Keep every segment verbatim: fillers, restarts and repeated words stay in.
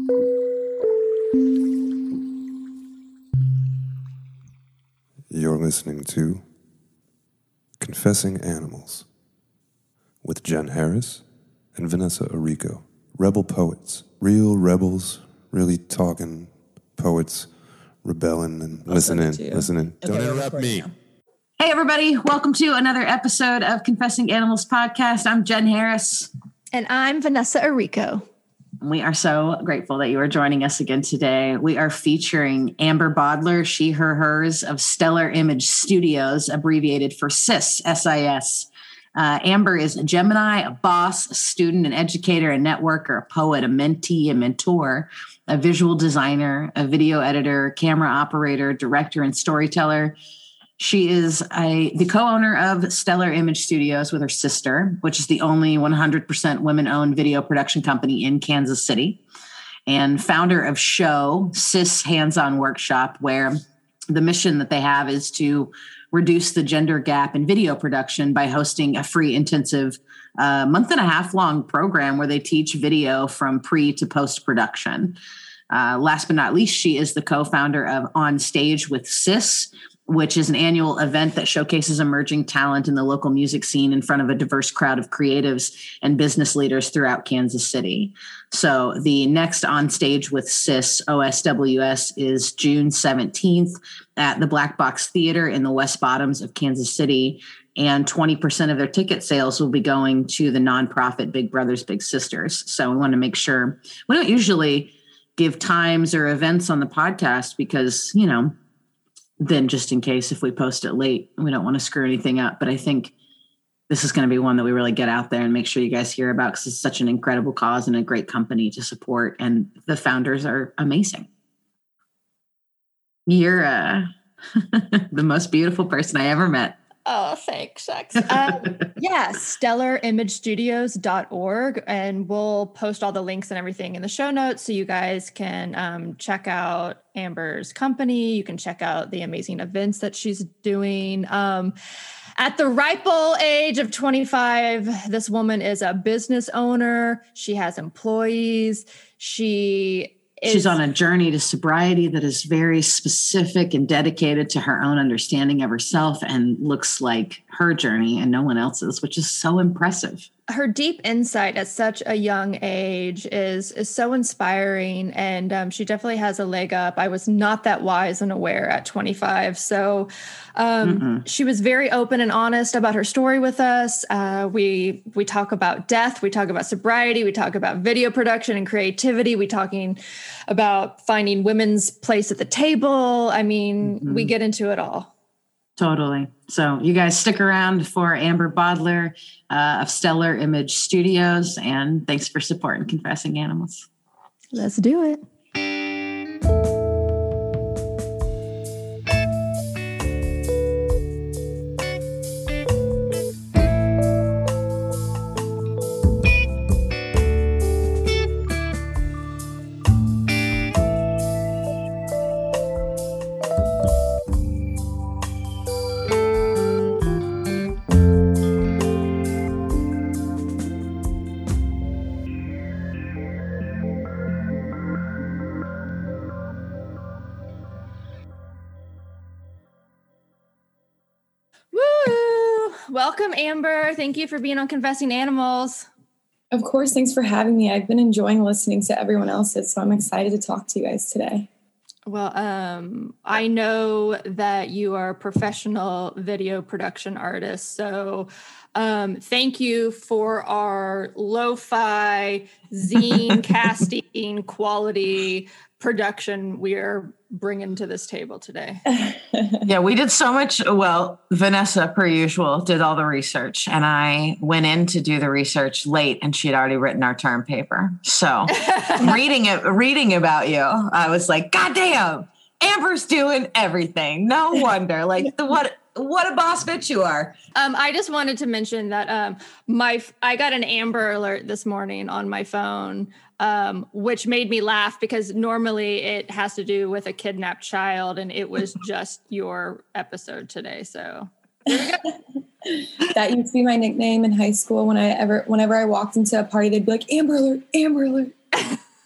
You're listening to Confessing Animals with Jen Harris and Vanessa Arrico. Rebel poets. Real rebels, really talking poets, rebelling and I'll listening, send it to you. listening. Okay, Don't we're interrupt recording me. now. Hey, everybody. Welcome to another episode of Confessing Animals podcast. I'm Jen Harris. And I'm Vanessa Arrico. We are so grateful that you are joining us again today. We are featuring Amber Bodler, she, her, hers of Stellar Image Studios, abbreviated for S I S, S I S. Uh, Amber is a Gemini, a boss, a student, an educator, a networker, a poet, a mentee, a mentor, a visual designer, a video editor, camera operator, director, and storyteller. She is a, the co-owner of Stellar Image Studios with her sister, which is the only one hundred percent women-owned video production company in Kansas City, and founder of Show, S I S Hands-On Workshop, where the mission that they have is to reduce the gender gap in video production by hosting a free intensive uh, month and a half long program where they teach video from pre to post-production. Uh, last but not least, she is the co-founder of On Stage with S I S, which is an annual event that showcases emerging talent in the local music scene in front of a diverse crowd of creatives and business leaders throughout Kansas City. So the next On Stage with S I S, O S W S, is June seventeenth at the Black Box Theater in the West Bottoms of Kansas City. And twenty percent of their ticket sales will be going to the nonprofit Big Brothers Big Sisters. So we want to make sure, we don't usually give times or events on the podcast because, you know, then just in case if we post it late, we don't want to screw anything up. But I think this is going to be one that we really get out there and make sure you guys hear about because it's such an incredible cause and a great company to support. And the founders are amazing. You're uh, the most beautiful person I ever met. Oh, thanks, Sex. Um, yeah, stellar image studios dot org. And we'll post all the links and everything in the show notes so you guys can um, check out Amber's company. You can check out the amazing events that she's doing. Um, at the ripe old age of twenty-five, this woman is a business owner. She has employees. She is- She's on a journey to sobriety that is very specific and dedicated to her own understanding of herself and looks like her journey and no one else's, which is so impressive. Her deep insight at such a young age is is so inspiring, and um, she definitely has a leg up. I was not that wise and aware at twenty-five, so um, she was very open and honest about her story with us. Uh, we we talk about death, we talk about sobriety, we talk about video production and creativity. We talking about finding women's place at the table. I mean, mm-hmm. we get into it all. Totally. So you guys stick around for Amber Bodler uh, of Stellar Image Studios, and thanks for supporting Confessing Animals. Let's do it. Welcome, Amber. Thank you for being on Confessing Animals. Of course. Thanks for having me. I've been enjoying listening to everyone else's, so I'm excited to talk to you guys today. Well, um, I know that you are a professional video production artist, so um, thank you for our lo-fi zine casting quality production we are bringing to this table today. Yeah, we did so much. Well, Vanessa, per usual, did all the research, and I went in to do the research late, and she had already written our term paper. So reading it, reading about you, I was like, God damn, Amber's doing everything. No wonder. Like, the, what what a boss bitch you are. Um, I just wanted to mention that um, my I got an Amber alert this morning on my phone, um, which made me laugh because normally it has to do with a kidnapped child, and it was just your episode today. So here we go. That used to be my nickname in high school. When I ever, whenever I walked into a party, they'd be like, Amber Alert, Amber Alert.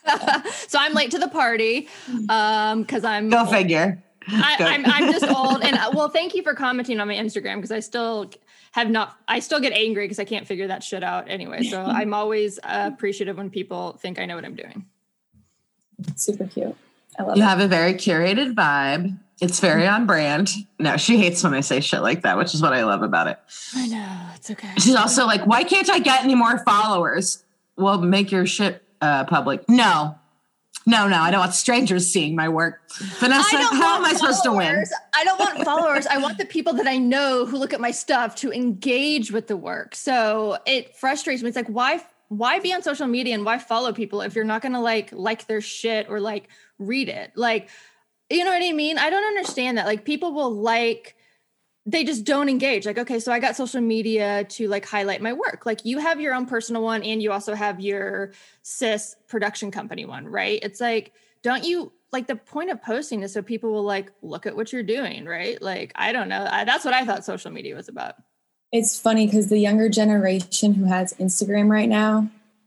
So I'm late to the party um, because I'm go figure. I, I'm I'm just old, and well, thank you for commenting on my Instagram because I still have not. I still get angry because I can't figure that shit out anyway. So I'm always uh, appreciative when people think I know what I'm doing. Super cute. I love you it. You have a very curated vibe. It's very on brand. No, she hates when I say shit like that, which is what I love about it. I know. It's okay. She's also like, why can't I get any more followers? Well, make your shit uh, public. No. No, no, I don't want strangers seeing my work. Vanessa, how am I supposed to win? I don't want followers. I want the people that I know who look at my stuff to engage with the work. So it frustrates me. It's like, why, why be on social media and why follow people if you're not going to like, like their shit or like read it? Like, you know what I mean? I don't understand that. Like people will like, they just don't engage. Like, okay, so I got social media to like highlight my work. Like you have your own personal one and you also have your cis production company one, right? It's like, don't you like the point of posting is so people will like, look at what you're doing, right? Like, I don't know. I, that's what I thought social media was about. It's funny because the younger generation who has Instagram right now,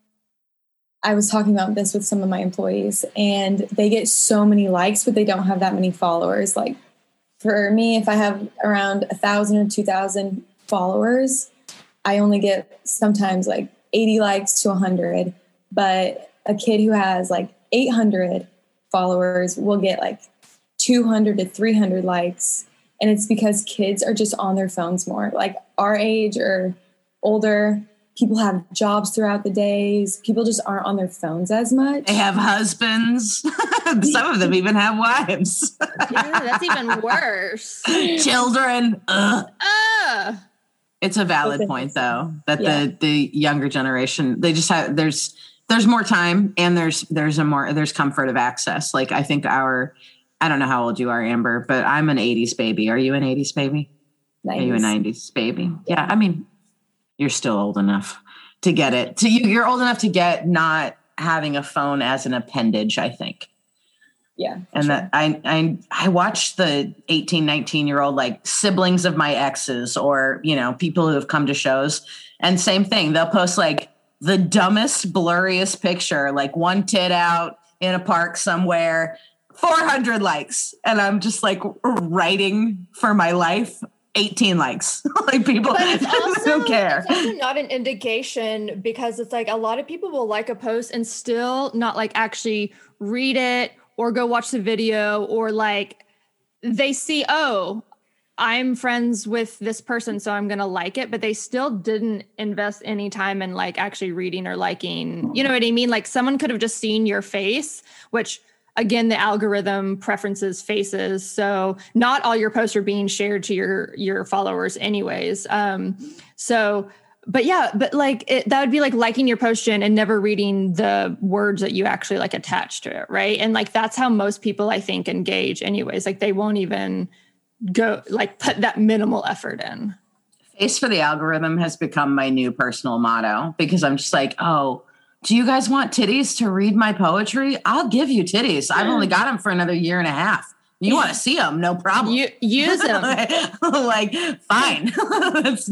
I was talking about this with some of my employees and they get so many likes, but they don't have that many followers. Like, for me, if I have around a thousand or two thousand followers, I only get sometimes like eighty likes to a hundred. But a kid who has like eight hundred followers will get like two hundred to three hundred likes. And it's because kids are just on their phones more. Like our age or older, people have jobs throughout the days. People just aren't on their phones as much. They have husbands. Some of them even have wives. Yeah, that's even worse. Children. Ugh. Uh. It's a valid point, though, that yeah. the the younger generation, they just have there's there's more time and there's there's a more there's comfort of access. Like I think our I don't know how old you are, Amber, but I'm an eighties baby. Are you an eighties baby? nineties. Are you a nineties baby? Yeah. yeah, I mean. You're still old enough to get it. To you, you're old enough to get not having a phone as an appendage, I think. Yeah. And sure. that I I I watched the eighteen, nineteen year old like siblings of my exes or, you know, people who have come to shows. And same thing. They'll post like the dumbest, blurriest picture, like one tit out in a park somewhere, four hundred likes. And I'm just like writing for my life. eighteen likes. Like people but it's also, don't care. It's also not an indication because it's like a lot of people will like a post and still not like actually read it or go watch the video or like they see, oh, I'm friends with this person, so I'm going to like it, but they still didn't invest any time in like actually reading or liking, you know what I mean? Like someone could have just seen your face, which again, the algorithm preferences faces. So not all your posts are being shared to your, your followers anyways. Um, so, but yeah, but like it, that would be like liking your post, Jen, and never reading the words that you actually like attach to it. Right. And like, that's how most people I think engage anyways. Like they won't even go like put that minimal effort in. Face for the algorithm has become my new personal motto because I'm just like, oh, do you guys want titties to read my poetry? I'll give you titties. I've only got them for another year and a half. You want to see them? No problem. You use them. Like, fine. it's,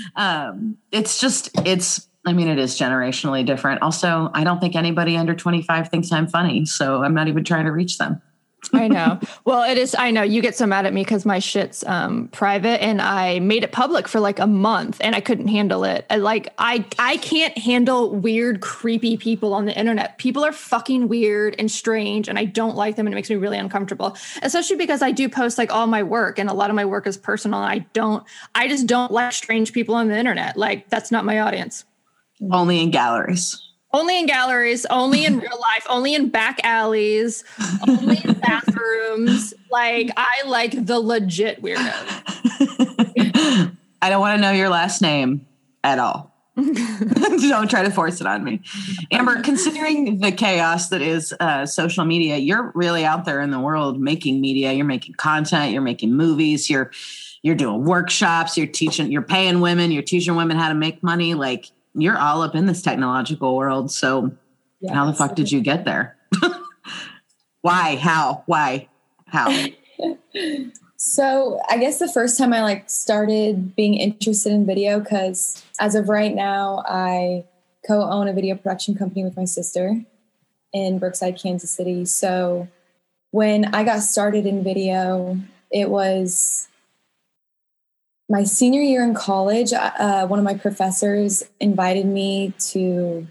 um, it's just, it's, I mean, it is generationally different. Also, I don't think anybody under twenty-five thinks I'm funny. So I'm not even trying to reach them. I know. Well, it is. I know you get so mad at me because my shit's um, private and I made it public for like a month and I couldn't handle it. I, like I, I can't handle weird, creepy people on the internet. People are fucking weird and strange and I don't like them and it makes me really uncomfortable, especially because I do post like all my work and a lot of my work is personal. And I don't, I just don't like strange people on the internet. Like that's not my audience. Only in galleries. Only in galleries, only in real life, only in back alleys, only in bathrooms. Like, I like the legit weirdos. I don't want to know your last name at all. Don't try to force it on me. Amber, considering the chaos that is uh, social media, you're really out there in the world making media. You're making content. You're making movies. You're you're doing workshops. You're teaching, you're paying women. You're teaching women how to make money. Like, you're all up in this technological world. So yeah, how the fuck did you get there? Why? How? Why? How? So I guess the first time I like started being interested in video, because as of right now, I co-own a video production company with my sister. in Brookside, Kansas City. So when I got started in video, it was my senior year in college. Uh, one of my professors invited me to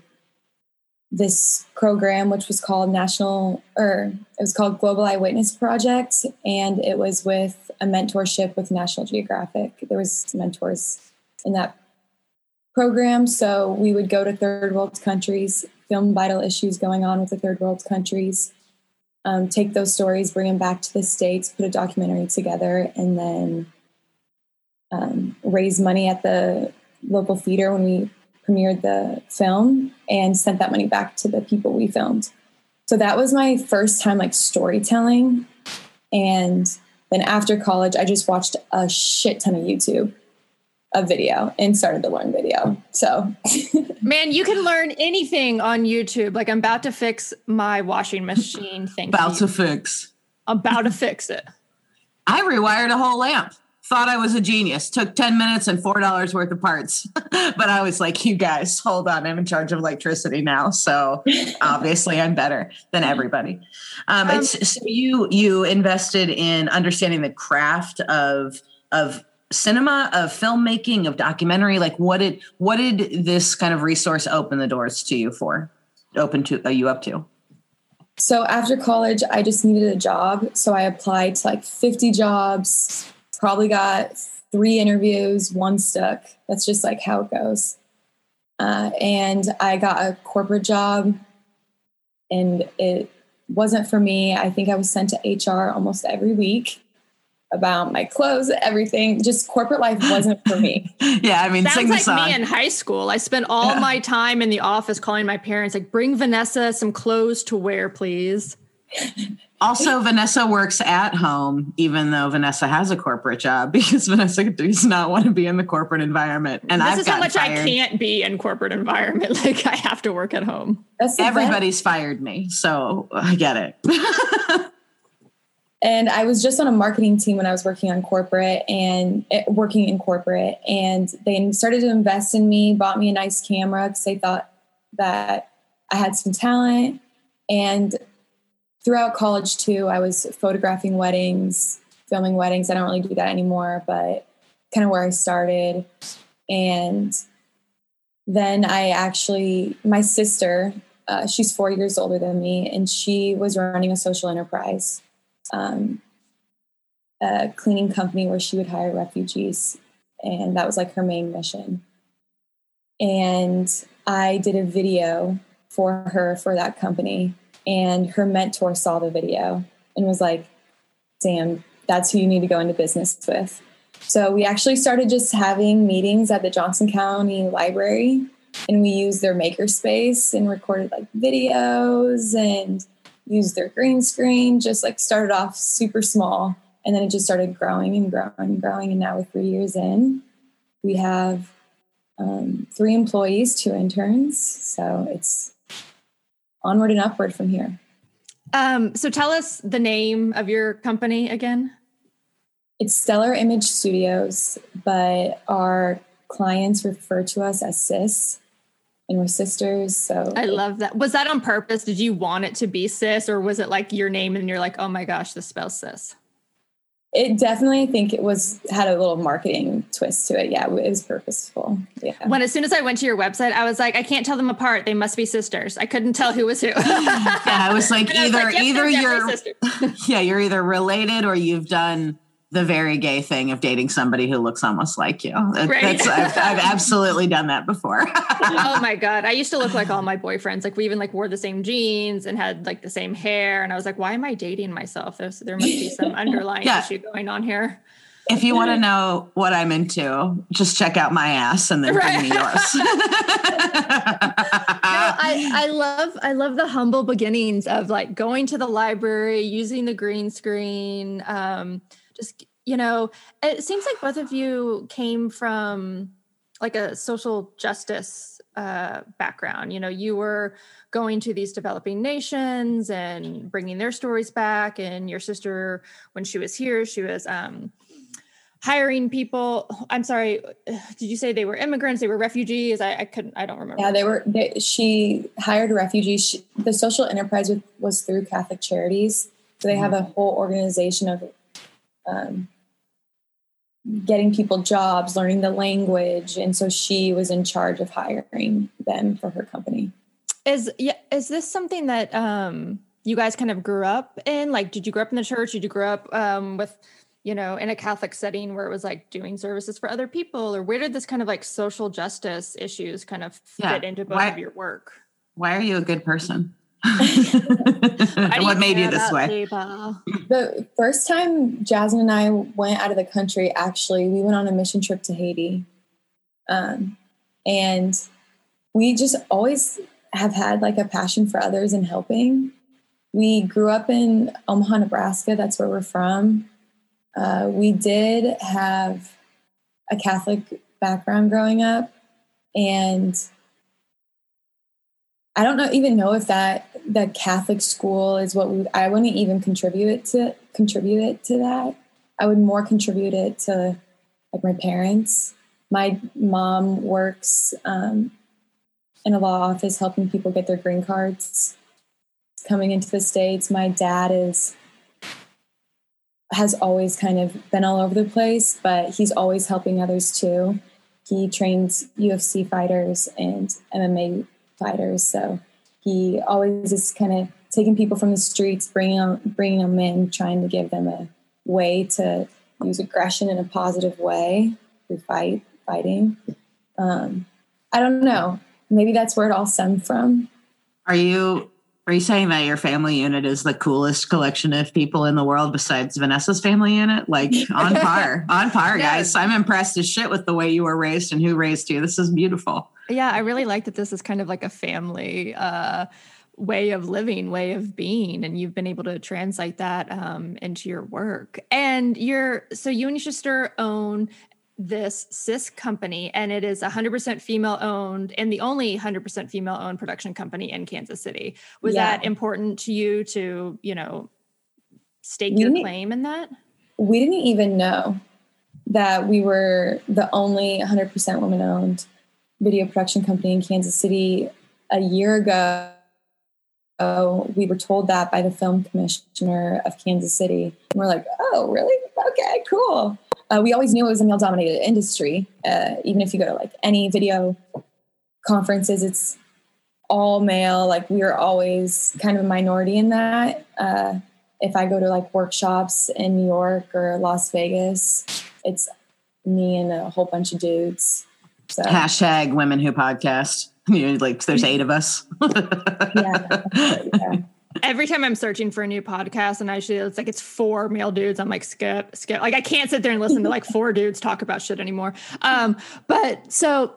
this program, which was called National, or it was called Global Eyewitness Project. And it was with a mentorship with National Geographic. There was mentors in that program. So we would go to third world countries, film vital issues going on with the third world countries, um, take those stories, bring them back to the States, put a documentary together, and then um, raise money at the local theater when we premiered the film and sent that money back to the people we filmed. So that was my first time like storytelling. And then after college, I just watched a shit ton of YouTube of video and started to learn video. So man, you can learn anything on YouTube. Like I'm about to fix my washing machine thing. About to fix. About to fix it. I rewired a whole lamp. Thought I was a genius. Took ten minutes and four dollars worth of parts. But I was like, you guys, hold on. I'm in charge of electricity now. So obviously I'm better than everybody. Um, um, it's, so you you invested in understanding the craft of of cinema, of filmmaking, of documentary. Like what did what did this kind of resource open the doors to you for? Open to uh, you up to? So after college, I just needed a job. So I applied to like fifty jobs. Probably got three interviews, one stuck. That's just like how it goes. Uh, and I got a corporate job and it wasn't for me. I think I was sent to H R almost every week about my clothes, everything. Just corporate life wasn't for me. Yeah, I mean, sounds sing like the song. Me in high school. I spent all yeah. my time in the office calling my parents, like, bring Vanessa some clothes to wear, please. Also, Vanessa works at home, even though Vanessa has a corporate job, because Vanessa does not want to be in the corporate environment. And this I've is how much fired. I can't be in corporate environment. Like I have to work at home. Everybody's best. Fired me, so I get it. And I was just on a marketing team when I was working on corporate and uh, working in corporate, and they started to invest in me, bought me a nice camera because they thought that I had some talent. And throughout college too, I was photographing weddings, filming weddings. I don't really do that anymore, but kind of where I started. And then I actually, my sister, uh, she's four years older than me, and she was running a social enterprise, um, a cleaning company where she would hire refugees. And that was like her main mission. And I did a video for her for that company. And her mentor saw the video and was like, damn, that's who you need to go into business with. So we actually started just having meetings at the Johnson County Library, and we used their makerspace and recorded like videos and used their green screen, just like started off super small. And then it just started growing and growing and growing. And now we're three years in, we have um, three employees, two interns. So it's onward and upward from here. Um, so tell us the name of your company again. It's Stellar Image Studios, but our clients refer to us as sis, and we're sisters. So I love that. Was that on purpose? Did you want it to be sis, or was it like your name and you're like, oh my gosh, this spells sis? It definitely, I think it was, had a little marketing twist to it. Yeah, it was purposeful. Yeah. When, as soon as I went to your website, I was like, I can't tell them apart. They must be sisters. I couldn't tell who was who. Yeah, I was like, either, was like, yep, either you're, yeah, you're either related or you've done the very gay thing of dating somebody who looks almost like you. Right. That's, I've, I've absolutely done that before. Oh my God. I used to look like all my boyfriends. Like we even like wore the same jeans and had like the same hair. And I was like, why am I dating myself? There's, there must be some underlying yeah. issue going on here. If you want to know what I'm into, just check out my ass and then right. bring me yours. No, I, I love, I love the humble beginnings of like going to the library, using the green screen, um, just, you know, it seems like both of you came from like a social justice uh, background. You know, you were going to these developing nations and bringing their stories back. And your sister, when she was here, she was um, hiring people. I'm sorry. Did you say they were immigrants? They were refugees? I, I couldn't, I don't remember. Yeah, they were, they, she hired refugees. She, the social enterprise was, was through Catholic Charities. So they have a whole organization of um, getting people jobs, learning the language. And so she was in charge of hiring them for her company. Is, yeah, is this something that um, you guys kind of grew up in? Like, did you grow up in the church? Did you grow up um, with, you know, in a Catholic setting where it was like doing services for other people, or where did this kind of like social justice issues kind of fit yeah. into both why, of your work? Why are you a good person? What made you this way? People? The first time Jasmine and I went out of the country, actually, we went on a mission trip to Haiti. Um, and we just always have had like a passion for others and helping. We grew up in Omaha, Nebraska. That's where we're from. Uh, we did have a Catholic background growing up, and I don't know, even know if that the Catholic school is what we, I wouldn't even contribute it to contribute it to that. I would more contribute it to like my parents. My mom works um, in a law office helping people get their green cards coming into the States. My dad is has always kind of been all over the place, but he's always helping others too. He trains U F C fighters and M M A fighters. So he always is kind of taking people from the streets, bringing them, bringing them in, trying to give them a way to use aggression in a positive way through fight, fighting. Um, I don't know. Maybe that's where it all stemmed from. Are you Are you saying that your family unit is the coolest collection of people in the world besides Vanessa's family unit? Like on par, on par, guys. I'm impressed as shit with the way you were raised and who raised you. This is beautiful. Yeah, I really like that this is kind of like a family uh, way of living, way of being, and you've been able to translate that um, into your work. And you're so you and your sister own this Sis company, and it is one hundred percent female owned and the only one hundred percent female owned production company in Kansas City. Was yeah. that important to you to, you know, stake we your claim in that? We didn't even know that we were the only one hundred percent woman owned video production company in Kansas City. A year ago, we were told that by the film commissioner of Kansas City. And we're like, oh, really? Okay, cool. Uh, we always knew it was a male-dominated industry. Uh, even if you go to like any video conferences, it's all male. Like we are always kind of a minority in that. Uh, if I go to like workshops in New York or Las Vegas, it's me and a whole bunch of dudes. So. Hashtag women who podcast. You know, like there's eight of us. yeah, yeah. Every time I'm searching for a new podcast and I see it's like it's four male dudes, I'm like, skip, skip. Like I can't sit there and listen to like four dudes talk about shit anymore. Um, but so,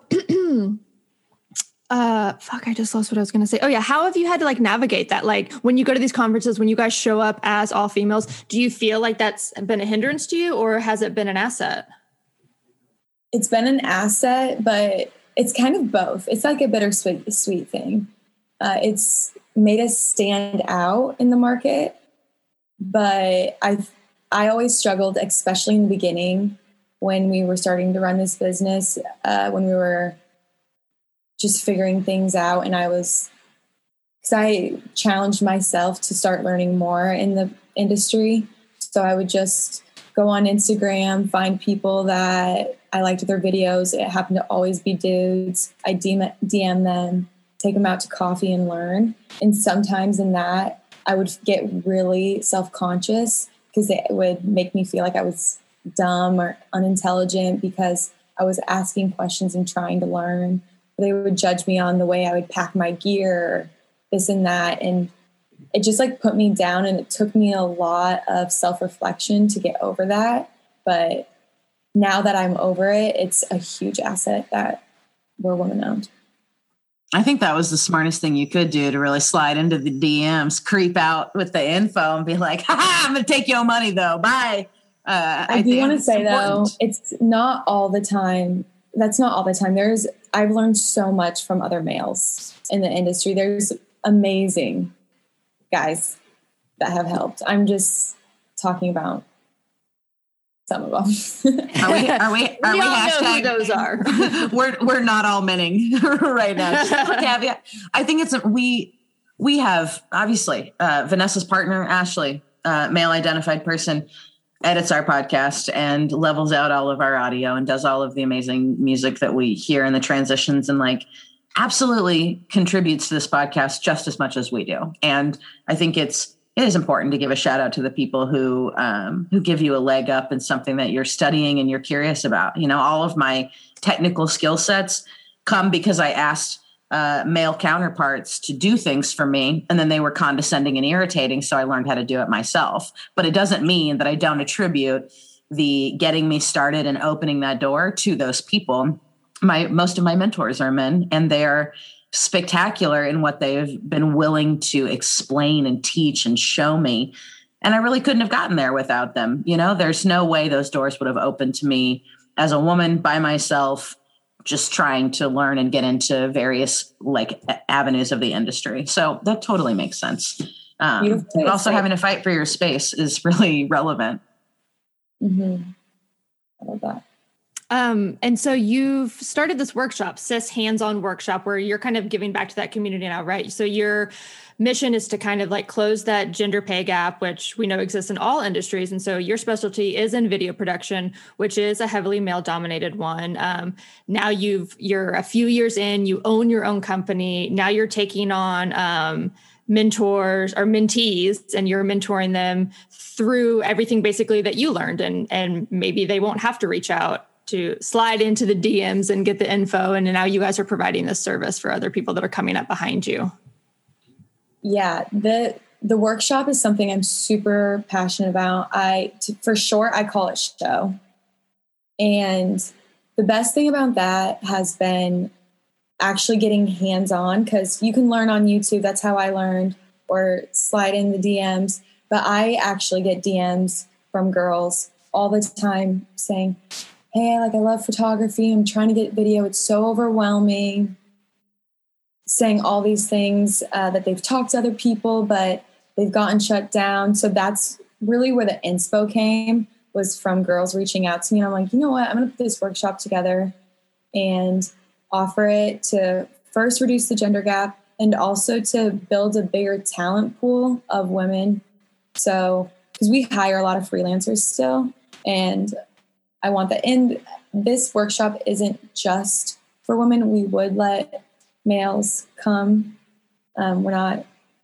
uh, fuck, I just lost what I was going to say. Oh yeah. How have you had to like navigate that? Like when you go to these conferences, when you guys show up as all females, do you feel like that's been a hindrance to you or has it been an asset? It's been an asset, but it's kind of both. It's like a bittersweet sweet thing. Uh, it's made us stand out in the market, but I I always struggled, especially in the beginning when we were starting to run this business, uh, when we were just figuring things out. And I was, because I challenged myself to start learning more in the industry. So I would just go on Instagram, find people that I liked their videos. It happened to always be dudes. I D M them, take them out to coffee and learn. And sometimes in that, I would get really self-conscious because it would make me feel like I was dumb or unintelligent because I was asking questions and trying to learn. They would judge me on the way I would pack my gear, this and that. And it just like put me down, and it took me a lot of self-reflection to get over that. But now that I'm over it, it's a huge asset that we're women-owned. I think that was the smartest thing you could do, to really slide into the D Ms, creep out with the info and be like, ha ha, I'm going to take your money though. Bye. Uh, I, I do want to say important. though, it's not all the time. That's not all the time. There's, I've learned so much from other males in the industry. There's amazing guys that have helped. I'm just talking about some of them. Are we? Are we? Are we, we all hashtag, know who those are. we're we're not all menning right now. Just a caveat. I think it's a, we we have obviously uh, Vanessa's partner Ashley, uh, male identified person, edits our podcast and levels out all of our audio and does all of the amazing music that we hear in the transitions and like absolutely contributes to this podcast just as much as we do. And I think it's it is important to give a shout out to the people who um, who give you a leg up in something that you're studying and you're curious about. You know, all of my technical skill sets come because I asked uh, male counterparts to do things for me, and then they were condescending and irritating, so I learned how to do it myself. But it doesn't mean that I don't attribute the getting me started and opening that door to those people. My most of my mentors are men, and they're spectacular in what they've been willing to explain and teach and show me. And I really couldn't have gotten there without them. You know, there's no way those doors would have opened to me as a woman by myself, just trying to learn and get into various like avenues of the industry. So that totally makes sense. Um, but also having to fight for your space is really relevant. Mm-hmm. I love that. Um, and so you've started this workshop, Cis Hands-On Workshop, where you're kind of giving back to that community now, right? So your mission is to kind of like close that gender pay gap, which we know exists in all industries. And so your specialty is in video production, which is a heavily male-dominated one. Um, now you've, you're a few years in, you own your own company. Now you're taking on um, mentors or mentees, and you're mentoring them through everything basically that you learned. And, and maybe they won't have to reach out to slide into the D Ms and get the info. And now you guys are providing this service for other people that are coming up behind you. Yeah, the the workshop is something I'm super passionate about. I, to, for short, I call it SHOW. And the best thing about that has been actually getting hands-on, because you can learn on YouTube. That's how I learned, or slide in the D Ms. But I actually get D Ms from girls all the time saying, hey, like I love photography. I'm trying to get video. It's so overwhelming. Saying all these things uh, that they've talked to other people, but they've gotten shut down. So that's really where the inspo came, was from girls reaching out to me. And I'm like, you know what? I'm going to put this workshop together and offer it to first reduce the gender gap and also to build a bigger talent pool of women. So, because we hire a lot of freelancers still, and I want that. And this workshop isn't just for women. We would let males come. Um, we're not,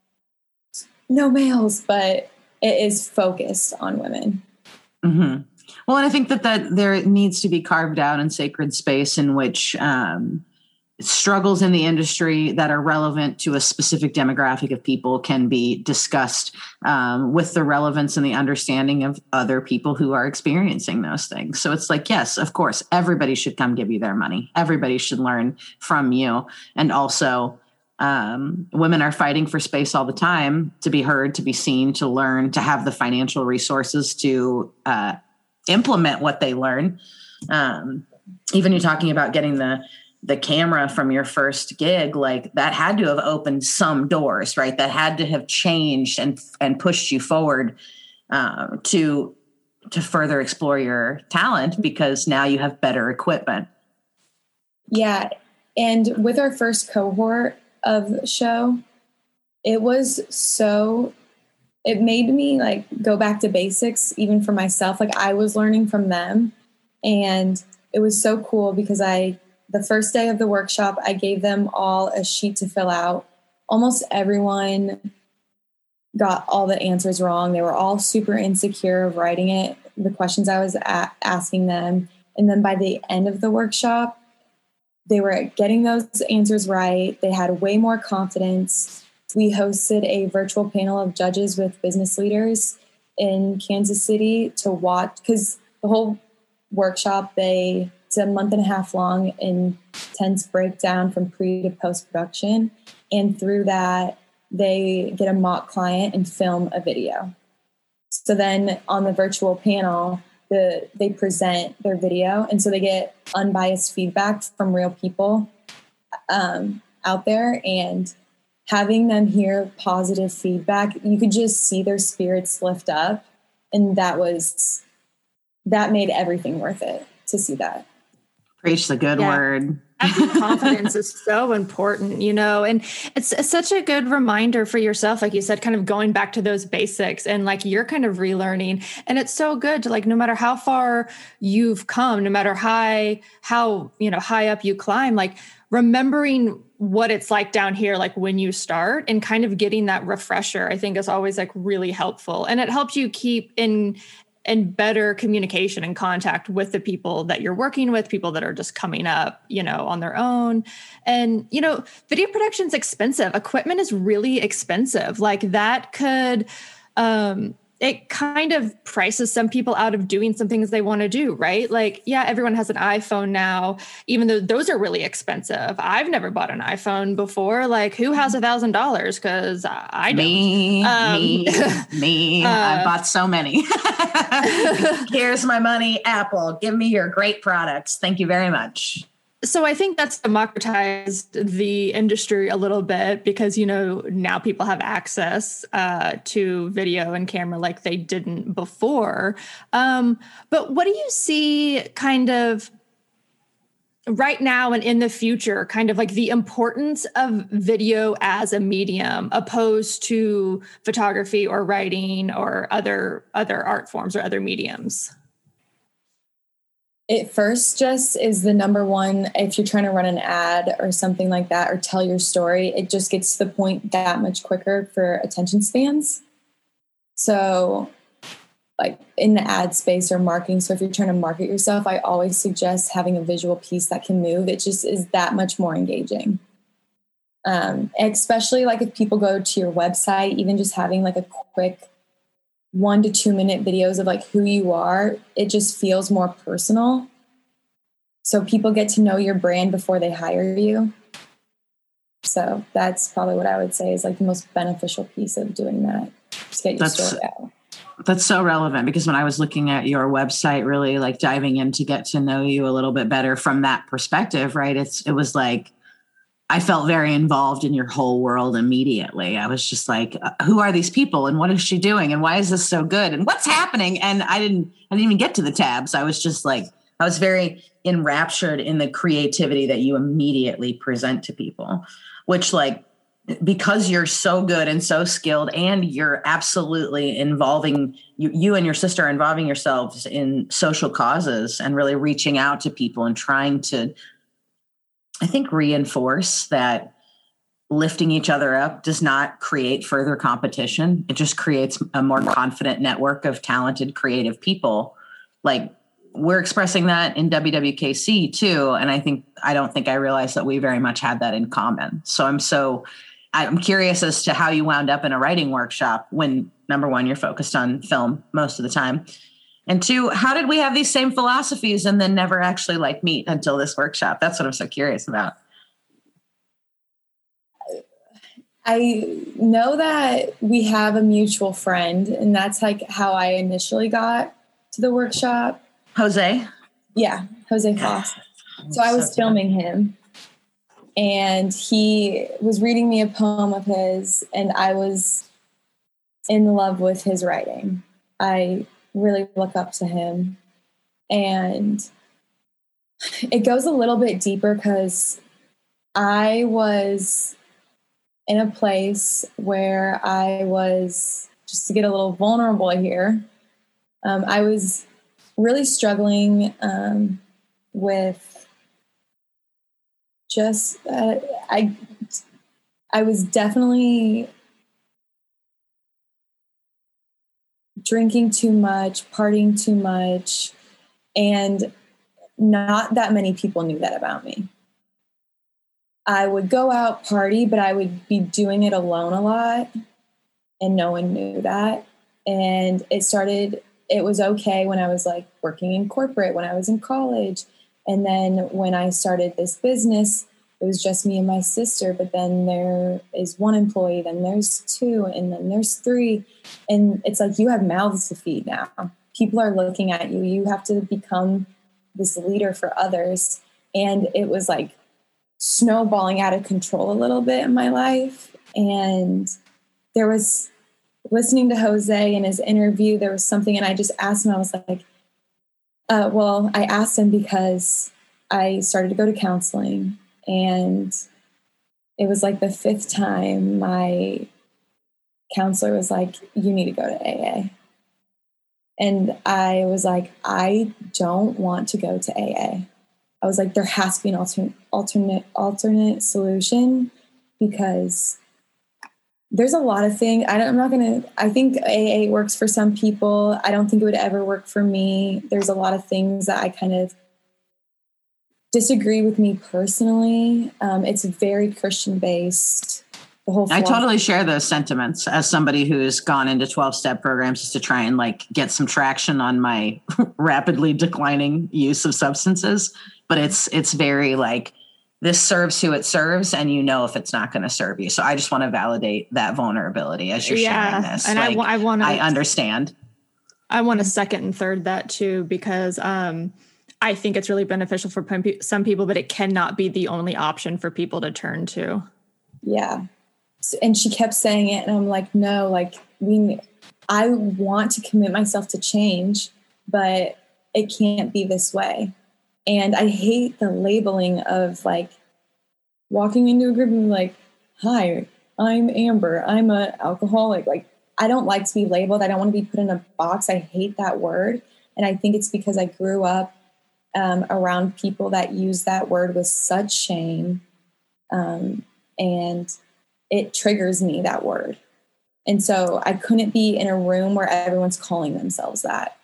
no males, but it is focused on women. Mm-hmm. Well, and I think that, that there needs to be carved out and sacred space in which um, struggles in the industry that are relevant to a specific demographic of people can be discussed um, with the relevance and the understanding of other people who are experiencing those things. So it's like, yes, of course, everybody should come give you their money. Everybody should learn from you. And also um, women are fighting for space all the time to be heard, to be seen, to learn, to have the financial resources to uh, implement what they learn. Um, even you're talking about getting the the camera from your first gig, like that had to have opened some doors, right? That had to have changed and, and pushed you forward uh, to, to further explore your talent, because now you have better equipment. Yeah. And with our first cohort of the show, it was so, it made me like go back to basics, even for myself. Like I was learning from them, and it was so cool because I, the first day of the workshop, I gave them all a sheet to fill out. Almost everyone got all the answers wrong. They were all super insecure of writing it, the questions I was a- asking them. And then by the end of the workshop, they were getting those answers right. They had way more confidence. We hosted a virtual panel of judges with business leaders in Kansas City to watch, because the whole workshop, they it's a month and a half long, intense breakdown from pre to post production. And through that, they get a mock client and film a video. So then on the virtual panel, the they present their video. And so they get unbiased feedback from real people um, out there. And having them hear positive feedback, you could just see their spirits lift up. And that was that made everything worth it to see that. Preach the good Yeah. word. I think confidence is so important, you know, and it's, it's such a good reminder for yourself, like you said, kind of going back to those basics and like you're kind of relearning. And it's so good to like, no matter how far you've come, no matter high, how, you know, high up you climb, like remembering what it's like down here, like when you start and kind of getting that refresher, I think is always like really helpful. And it helps you keep in and better communication and contact with the people that you're working with, people that are just coming up, you know, on their own. And, you know, video production is expensive. Equipment is really expensive. Like that could, um, it kind of prices some people out of doing some things they want to do, right? Like, yeah, everyone has an iPhone now, even though those are really expensive. I've never bought an iPhone before. Like, who has a thousand dollars? Because I don't. Me, um, me, me. uh, I've bought so many. Here's my money, Apple. Give me your great products. Thank you very much. So I think that's democratized the industry a little bit because, you know, now people have access uh, to video and camera like they didn't before. Um, but what do you see kind of right now and in the future, kind of like the importance of video as a medium opposed to photography or writing or other other art forms or other mediums? It first just is the number one, if you're trying to run an ad or something like that, or tell your story, it just gets to the point that much quicker for attention spans. So like in the ad space or marketing. So if you're trying to market yourself, I always suggest having a visual piece that can move. It just is that much more engaging. Um, especially like if people go to your website, even just having like a quick one to two minute videos of like who you are, it just feels more personal. So people get to know your brand before they hire you. So that's probably what I would say is like the most beneficial piece of doing that. Just get your That's, story out. That's so relevant because when I was looking at your website, really like diving in to get to know you a little bit better from that perspective, right? It's, it was like, I felt very involved in your whole world immediately. I was just like, who are these people and what is she doing? And why is this so good? And what's happening? And I didn't, I didn't even get to the tabs. I was just like, I was very enraptured in the creativity that you immediately present to people, which like, because you're so good and so skilled and you're absolutely involving you, you and your sister are involving yourselves in social causes and really reaching out to people and trying to, I think, reinforce that lifting each other up does not create further competition. It just creates a more confident network of talented, creative people. Like we're expressing that in W W K C too. And I think, I don't think I realized that we very much had that in common. So I'm so, I'm curious as to how you wound up in a writing workshop when number one, you're focused on film most of the time. And two, how did we have these same philosophies and then never actually like meet until this workshop? That's what I'm so curious about. I know that we have a mutual friend, and that's like how I initially got to the workshop. Jose? Yeah, Jose Foss. So I was filming him, and he was reading me a poem of his, and I was in love with his writing. I really look up to him. And it goes a little bit deeper because I was in a place where I was, just to get a little vulnerable here, um, I was really struggling um, with just, uh, I, I was definitely drinking too much, partying too much, and not that many people knew that about me. I would go out, party, but I would be doing it alone a lot, and no one knew that. And it started, it was okay when I was like working in corporate, when I was in college. And then when I started this business, it was just me and my sister, but then there is one employee, then there's two, and then there's three. And it's like, you have mouths to feed now. People are looking at you. You have to become this leader for others. And it was like snowballing out of control a little bit in my life. And there was, listening to Jose in his interview, there was something, and I just asked him, I was like, Uh, well, I asked him because I started to go to counseling, and it was like the fifth time my counselor was like, you need to go to A A. And I was like, I don't want to go to A A. I was like, there has to be an alternate, alternate, alternate solution, because there's a lot of things. I don't, I'm not going to, I think A A works for some people. I don't think it would ever work for me. There's a lot of things that I kind of disagree with me personally. Um, it's very Christian based. The whole I totally share those sentiments as somebody who's gone into twelve step programs just to try and like get some traction on my rapidly declining use of substances. But it's, it's very like, this serves who it serves, and you know if it's not going to serve you. So I just want to validate that vulnerability as you're yeah, sharing this. And like, I, I want to, I understand. I want to second and third that too, because um, I think it's really beneficial for some people, but it cannot be the only option for people to turn to. Yeah. And she kept saying it, and I'm like, no, like we, I want to commit myself to change, but it can't be this way. And I hate the labeling of like walking into a group and like, hi, I'm Amber. I'm an alcoholic. Like, I don't like to be labeled. I don't want to be put in a box. I hate that word. And I think it's because I grew up um, around people that use that word with such shame. Um, and it triggers me, that word. And so I couldn't be in a room where everyone's calling themselves that.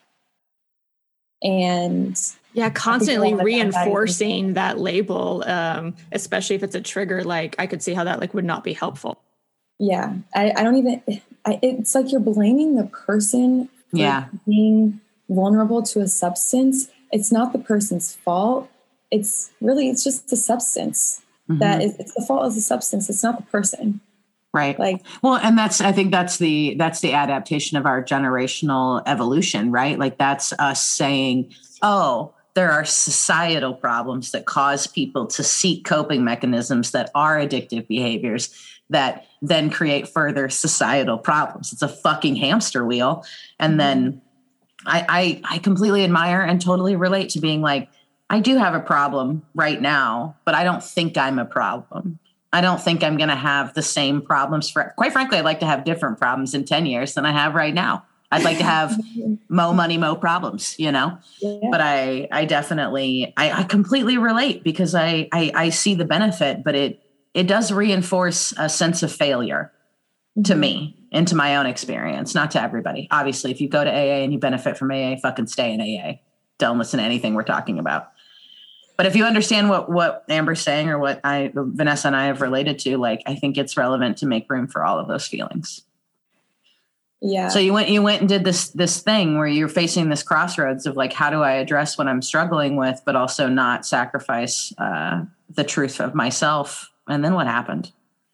And yeah, constantly reinforcing that label, um, especially if it's a trigger, like I could see how that like would not be helpful. Yeah. I, I don't even, I, it's like you're blaming the person for yeah. being vulnerable to a substance. It's not the person's fault. It's really, it's just the substance. Mm-hmm. That is, it's the fault of the substance. It's not the person. Right. Like, well, and that's, I think that's the, that's the adaptation of our generational evolution, right? Like that's us saying, oh, there are societal problems that cause people to seek coping mechanisms that are addictive behaviors that then create further societal problems. It's a fucking hamster wheel. And mm-hmm. then I, I, I completely admire and totally relate to being like, I do have a problem right now, but I don't think I'm a problem. I don't think I'm going to have the same problems for, quite frankly, I'd like to have different problems in ten years than I have right now. I'd like to have mo money, mo problems, you know, yeah. But I, I definitely, I, I completely relate because I, I, I see the benefit, but it, it does reinforce a sense of failure mm-hmm. to me and to my own experience, not to everybody. Obviously, if you go to A A and you benefit from A A, fucking stay in A A. Don't listen to anything we're talking about. But if you understand what, what Amber's saying or what I, Vanessa and I have related to, like, I think it's relevant to make room for all of those feelings. Yeah. So you went, you went and did this, this thing where you're facing this crossroads of like, how do I address what I'm struggling with, but also not sacrifice uh, the truth of myself? And then what happened?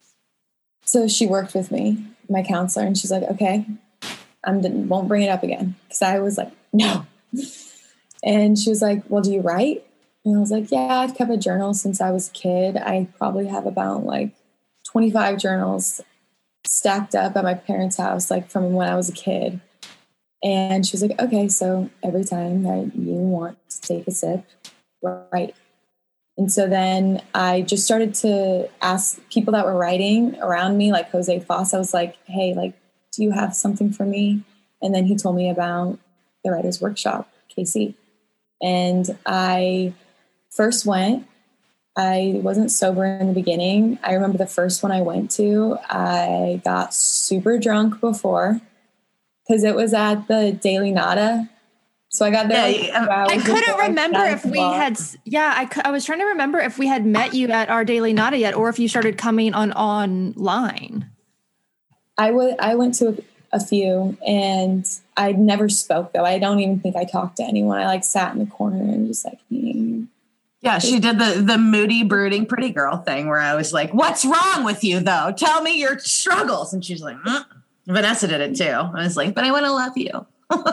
So she worked with me, my counselor, and she's like, okay, I won't bring it up again. Cause I was like, no. And she was like, well, do you write? And I was like, yeah, I've kept a journal since I was a kid. I probably have about like twenty-five journals stacked up at my parents' house, like from when I was a kid. And she was like, okay, so every time that you want to take a sip, write. And so then I just started to ask people that were writing around me, like Jose Foss. I was like, hey, like, do you have something for me? And then he told me about the Writers Workshop, K C. And I first went. I wasn't sober in the beginning. I remember the first one I went to, I got super drunk before because it was at the Daily Nada. So I got there. Yeah, like I couldn't remember if we had, yeah, I, I was trying to remember if we had met you at our Daily Nada yet, or if you started coming on online. I, w- I went to a, a few and I never spoke though. I don't even think I talked to anyone. I like sat in the corner and just like, mm. Yeah, she did the the moody, brooding, pretty girl thing where I was like, what's wrong with you, though? Tell me your struggles. And she's like, mm. Vanessa did it, too. I was like, but I want to love you.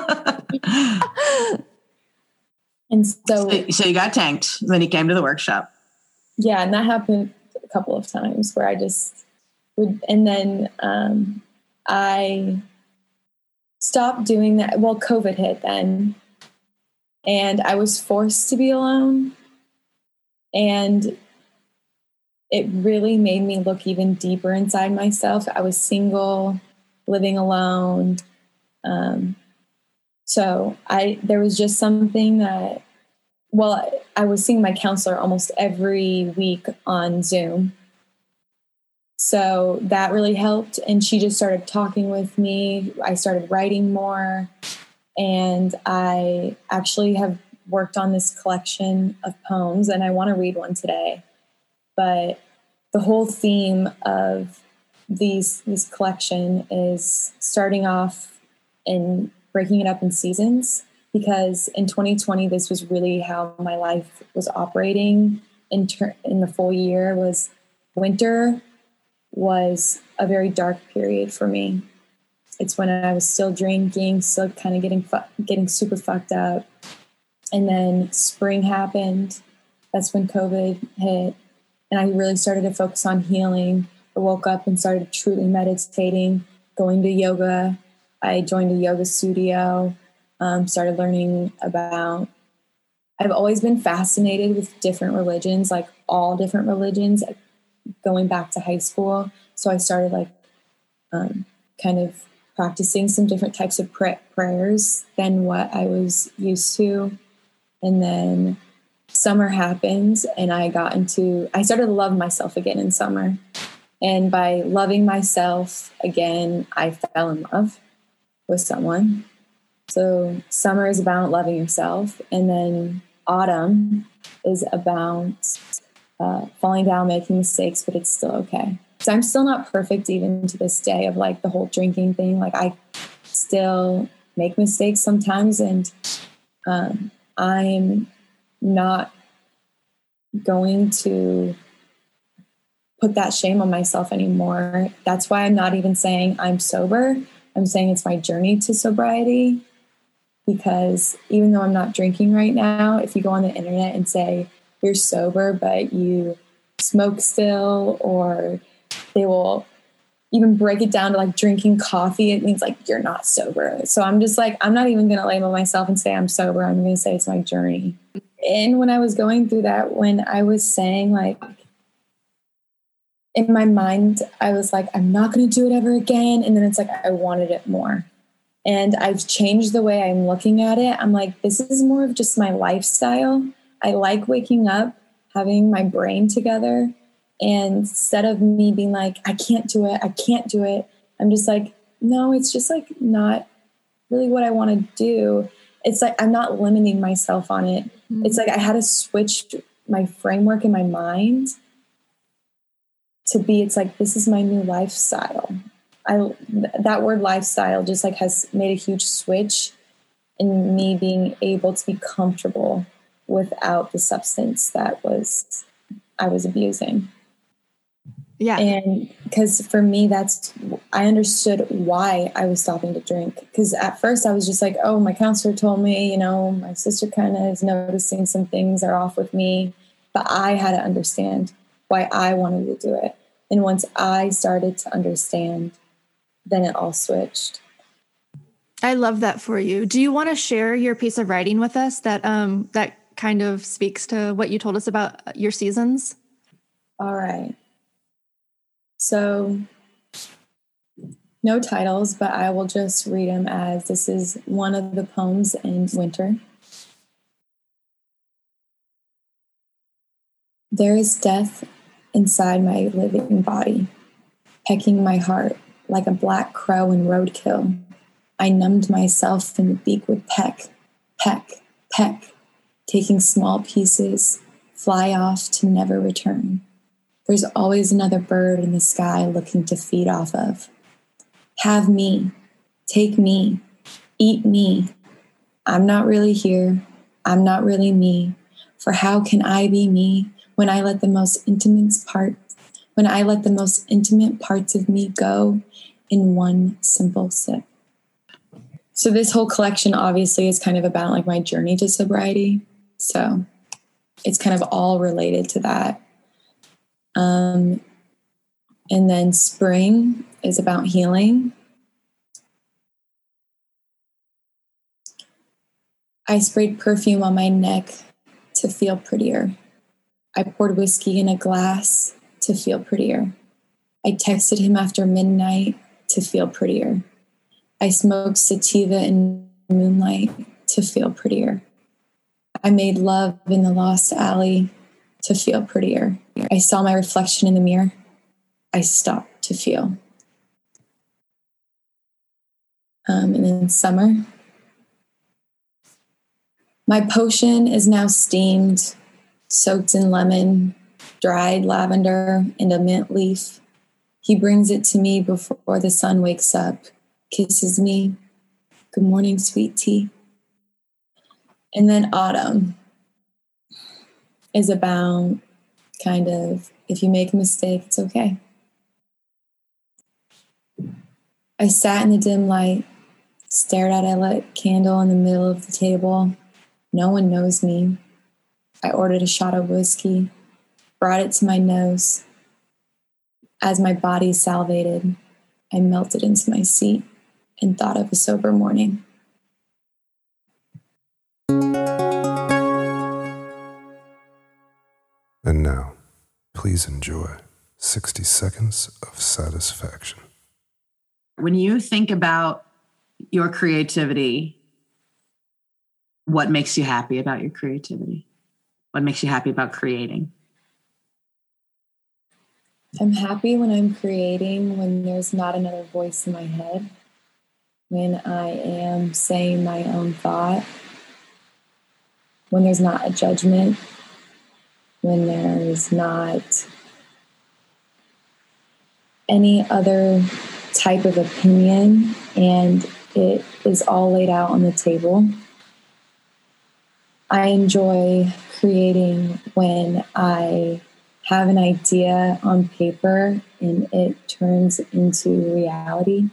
And so, so... So you got tanked. Then you came to the workshop. Yeah, and that happened a couple of times where I just would... And then um, I stopped doing that. Well, COVID hit then. and I was forced to be alone. And it really made me look even deeper inside myself. I was single, living alone. Um, so I, there was just something that, well, I was seeing my counselor almost every week on Zoom. So that really helped. And she just started talking with me. I started writing more. And I actually have worked on this collection of poems, and I want to read one today. But the whole theme of these this collection is starting off and breaking it up in seasons, because in twenty twenty, this was really how my life was operating in, ter- in the full year. Was winter was a very dark period for me. It's when I was still drinking, still kind of getting fu- getting super fucked up. And then spring happened. That's when COVID hit. And I really started to focus on healing. I woke up and started truly meditating, going to yoga. I joined a yoga studio, um, started learning about, I've always been fascinated with different religions, like all different religions, going back to high school. So I started like um, kind of practicing some different types of pray- prayers than what I was used to. And then summer happened, and I got into, I started to love myself again in summer. And by loving myself again, I fell in love with someone. So summer is about loving yourself. And then autumn is about uh, falling down, making mistakes, but it's still okay. So I'm still not perfect even to this day of like the whole drinking thing. Like I still make mistakes sometimes, and um, I'm not going to put that shame on myself anymore. That's why I'm not even saying I'm sober. I'm saying it's my journey to sobriety, because even though I'm not drinking right now, if you go on the internet and say you're sober, but you smoke still, or they will even break it down to like drinking coffee, it means like you're not sober. So I'm just like, I'm not even going to label myself and say I'm sober. I'm going to say it's my journey. And when I was going through that, when I was saying like, in my mind, I was like, I'm not going to do it ever again. And then it's like, I wanted it more. And I've changed the way I'm looking at it. I'm like, this is more of just my lifestyle. I like waking up, having my brain together. And instead of me being like, I can't do it, I can't do it, I'm just like, no, it's just like not really what I want to do. It's like, I'm not limiting myself on it. Mm-hmm. It's like I had to switch my framework in my mind to be, it's like, this is my new lifestyle. I, that word lifestyle just like has made a huge switch in me being able to be comfortable without the substance that was, I was abusing. Yeah. And because for me, that's, I understood why I was stopping to drink. Because at first I was just like, oh, my counselor told me, you know, my sister kind of is noticing some things are off with me. But I had to understand why I wanted to do it. And once I started to understand, then it all switched. I love that for you. Do you want to share your piece of writing with us that um that kind of speaks to what you told us about your seasons? All right. So no titles, but I will just read them as this is one of the poems in winter. There is death inside my living body, pecking my heart like a black crow in roadkill. I numbed myself and the beak would peck, peck, peck, taking small pieces, fly off to never return. There's always another bird in the sky looking to feed off of. Have me, take me, eat me. I'm not really here. I'm not really me. For how can I be me when I let the most intimate part, when I let the most intimate parts of me go in one simple sip? So this whole collection obviously is kind of about like my journey to sobriety. So it's kind of all related to that. Um, and then spring is about healing. I sprayed perfume on my neck to feel prettier. I poured whiskey in a glass to feel prettier. I texted him after midnight to feel prettier. I smoked sativa in moonlight to feel prettier. I made love in the lost alley to feel prettier. I saw my reflection in the mirror. I stopped to feel. Um, and then summer. My potion is now steamed, soaked in lemon, dried lavender, and a mint leaf. He brings it to me before the sun wakes up, kisses me. Good morning, sweet tea. And then autumn is about kind of, if you make a mistake, it's okay. I sat in the dim light, stared at a lit candle in the middle of the table. No one knows me. I ordered a shot of whiskey, brought it to my nose. As my body salivated, I melted into my seat and thought of a sober morning. And now, please enjoy sixty seconds of satisfaction. When you think about your creativity, what makes you happy about your creativity? What makes you happy about creating? I'm happy when I'm creating, when there's not another voice in my head, when I am saying my own thought, when there's not a judgment, when there's not any other type of opinion, and it is all laid out on the table. I enjoy creating when I have an idea on paper and it turns into reality.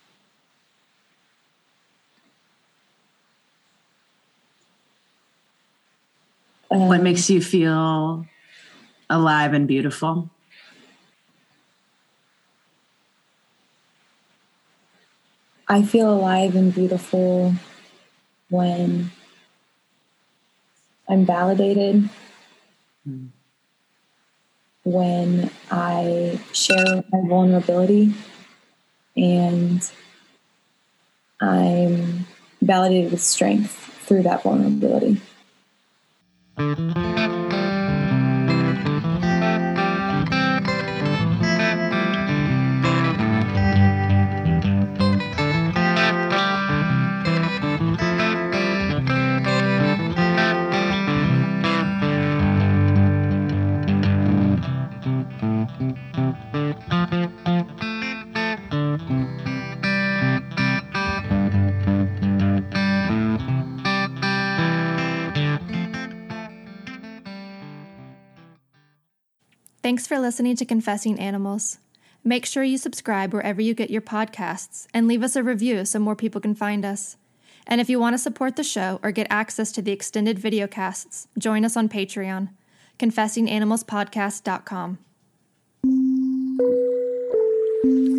Um, what makes you feel alive and beautiful? I feel alive and beautiful when I'm validated, mm. when I share my vulnerability, and I'm validated with strength through that vulnerability. Thanks for listening to Confessing Animals. Make sure you subscribe wherever you get your podcasts and leave us a review so more people can find us. And if you want to support the show or get access to the extended videocasts, join us on Patreon, confessing animals podcast dot com.